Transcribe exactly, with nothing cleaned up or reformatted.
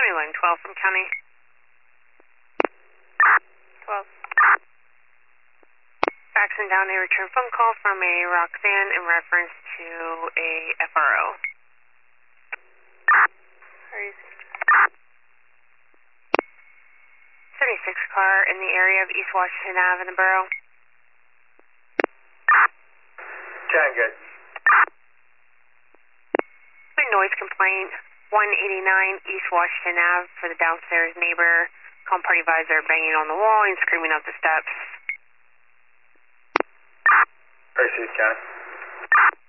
County line twelve from County. twelve. Faxing down a return phone call from a Roxanne in reference to a F R O. seventy-six car in the area of East Washington Avenue in the borough. ten, good. Noise complaint, one eighty-nine East Washington Avenue for the downstairs neighbor. Calm party visor banging on the wall and screaming up the steps. Pursuit, County.